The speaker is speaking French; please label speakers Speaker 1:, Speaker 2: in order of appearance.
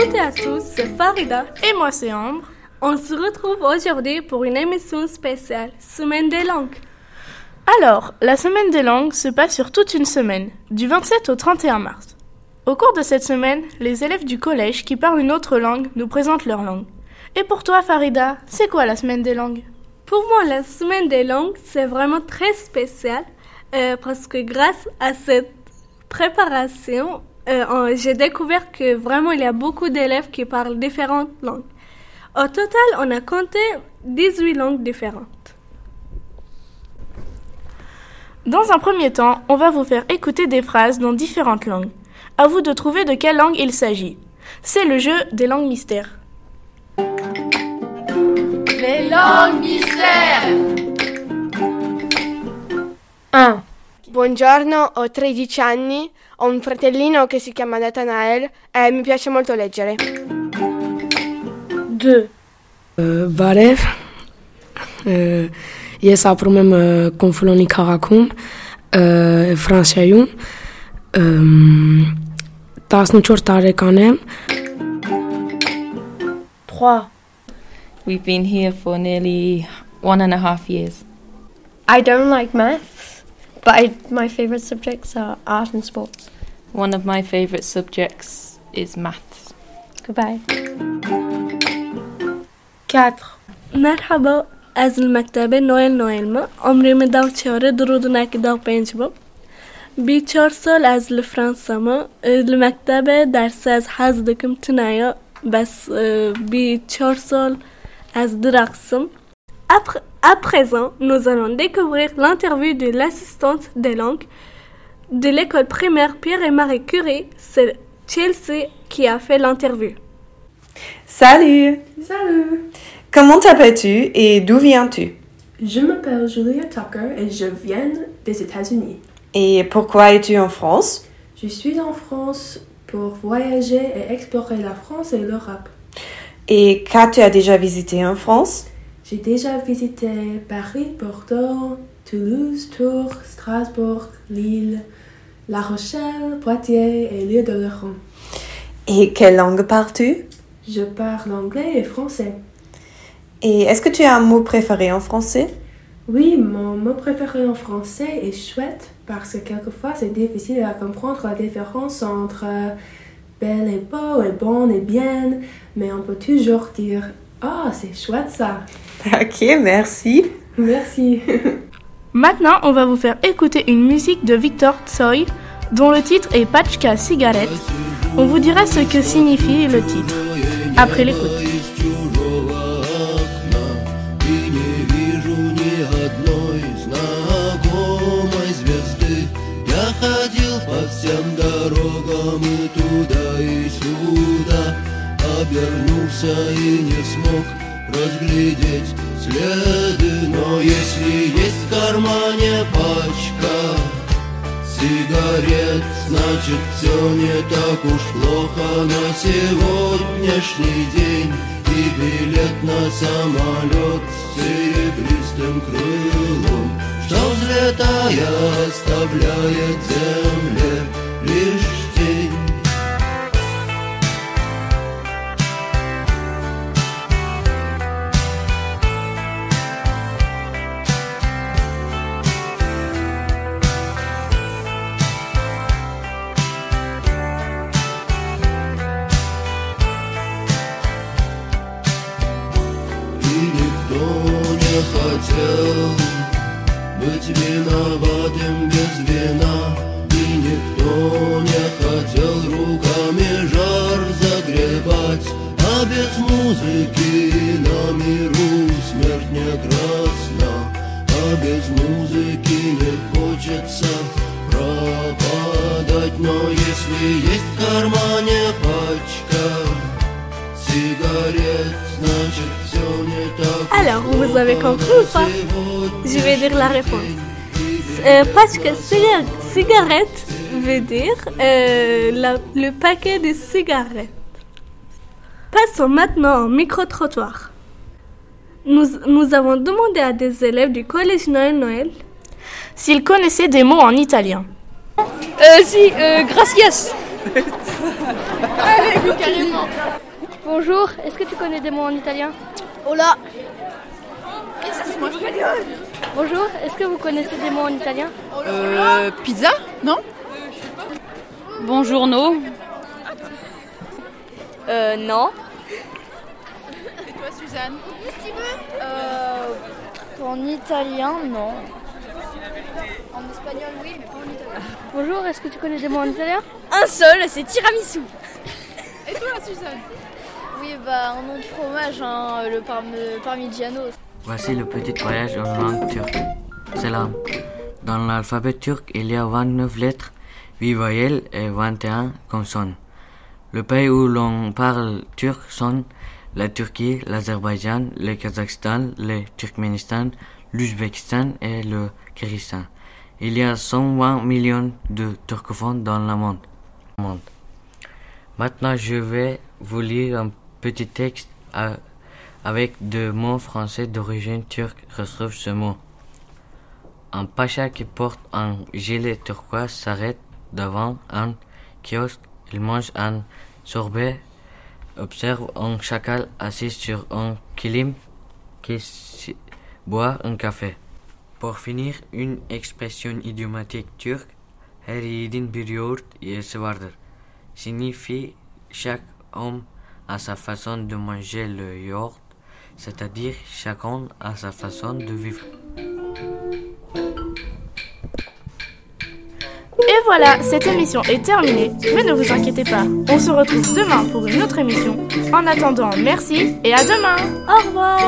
Speaker 1: toutes et à tous, c'est Farida.
Speaker 2: Et moi c'est Ambre.
Speaker 1: On se retrouve aujourd'hui pour une émission spéciale, Semaine des langues.
Speaker 2: Alors, la Semaine des langues se passe sur toute une semaine, du 27 au 31 mars. Au cours de cette semaine, les élèves du collège qui parlent une autre langue nous présentent leur langue. Et pour toi Farida, c'est quoi la Semaine des langues ?
Speaker 1: Pour moi, la Semaine des langues, c'est vraiment très spécial parce que grâce à cette préparation, j'ai découvert que vraiment il y a beaucoup d'élèves qui parlent différentes langues. Au total, on a compté 18 langues différentes.
Speaker 2: Dans un premier temps, on va vous faire écouter des phrases dans différentes langues. À vous de trouver de quelle langue il s'agit. C'est le jeu des langues mystères.
Speaker 3: Les langues mystères.
Speaker 4: 1. Buongiorno, ho 13 anni, ho un fratellino che si chiama Nathanael e mi piace molto leggere.
Speaker 2: 2.
Speaker 5: Բարև, ես ապրում եմ Կոնֆլոնի քաղաքում, Ֆրանսիայում, 14 տարեկան եմ.
Speaker 2: 3.
Speaker 6: We've been here for nearly 1.5 years.
Speaker 7: I don't like maths, but my favorite subjects are art and sports.
Speaker 6: One of my favourite subjects is maths.
Speaker 7: Goodbye.
Speaker 2: 4.
Speaker 1: مرحبا از المکتب نوئل ما عمري مداو تشاره درودناك داو 5 باب بي 4 سال از الفرنسا ما المكتب درس از حزدكم تنايا بس بي 4 سال از درقسم. À présent, nous allons découvrir l'interview de l'assistante des langues de l'école primaire Pierre et Marie Curie. C'est Chelsea qui a fait l'interview.
Speaker 8: Salut!
Speaker 9: Salut!
Speaker 8: Comment t'appelles-tu et d'où viens-tu?
Speaker 9: Je m'appelle Julia Tucker et je viens des États-Unis.
Speaker 8: Et pourquoi es-tu en France?
Speaker 9: Je suis en France pour voyager et explorer la France et l'Europe.
Speaker 8: Et qu'as-tu déjà visité en France?
Speaker 9: J'ai déjà visité Paris, Bordeaux, Toulouse, Tours, Strasbourg, Lille, La Rochelle, Poitiers et l'Île-de-l'Europe.
Speaker 8: Et quelle langue parles-tu?
Speaker 9: Je parle anglais et français.
Speaker 8: Et est-ce que tu as un mot préféré en français?
Speaker 9: Oui, mon mot préféré en français est chouette parce que quelquefois c'est difficile à comprendre la différence entre belle et beau et bonne et bien, mais on peut toujours dire « Ah, c'est chouette ça !»
Speaker 8: Ok, merci.
Speaker 9: Merci.
Speaker 2: Maintenant, on va vous faire écouter une musique de Victor Tsoi dont le titre est Pachka Cigarette. On vous dira ce que signifie le titre après l'écoute.
Speaker 10: Обернулся и не смог разглядеть следы, но если есть в кармане пачка сигарет, значит все не так уж плохо на сегодняшний день. И билет на самолет с серебристым крылом, что взлетая оставляет земле лишь тень. Хотел быть виноватым без вина, и никто не хотел руками жар загребать, а без музыки на миру смерть не красна, а без музыки не хочется пропадать, но если есть в кармане пачка cigarette, значит все не так.
Speaker 1: Alors, vous avez compris ou pas? Je vais dire la réponse. Parce que cigarette veut dire le paquet de cigarettes. Passons maintenant au micro-trottoir. Nous avons demandé à des élèves du collège Noël
Speaker 2: s'ils connaissaient des mots en italien.
Speaker 3: Gracias. Allez, carrément.
Speaker 11: Bonjour, est-ce que tu connais des mots en italien?
Speaker 12: Hola.
Speaker 11: Bonjour, est-ce que vous connaissez des mots en italien?
Speaker 13: Pizza, non?
Speaker 14: Buongiorno.
Speaker 11: Non.
Speaker 13: Et toi, Suzanne?
Speaker 12: En italien, non.
Speaker 11: En espagnol, oui, mais pas en italien. Bonjour, est-ce que tu connais des mots en italien?
Speaker 12: Un seul, c'est tiramisu.
Speaker 13: Et toi, Suzanne?
Speaker 12: Oui, un nom de fromage, le parmigiano.
Speaker 15: Voici le petit voyage en langue turque. Selam. Dans l'alphabet turc, il y a 29 lettres, 8 voyelles et 21 consonnes. Le pays où l'on parle turc sont la Turquie, l'Azerbaïdjan, le Kazakhstan, le Turkménistan, l'Ouzbékistan et le Kyrgyzstan. Il y a 120 millions de turcophones dans le monde. Maintenant, je vais vous lire un petit texte avec deux mots français d'origine turque. Retrouve ce mot. Un pacha qui porte un gilet turquoise s'arrête devant un kiosque. Il mange un sorbet, observe un chacal assis sur un kilim qui boit un café. Pour finir, une expression idiomatique turque, her yiğidin bir yoğurt yiyesi vardır, signifie chaque homme a sa façon de manger le yaourt, c'est-à-dire chacun a sa façon de vivre.
Speaker 2: Et voilà, cette émission est terminée, mais ne vous inquiétez pas, on se retrouve demain pour une autre émission. En attendant, merci et à demain.
Speaker 1: Au revoir.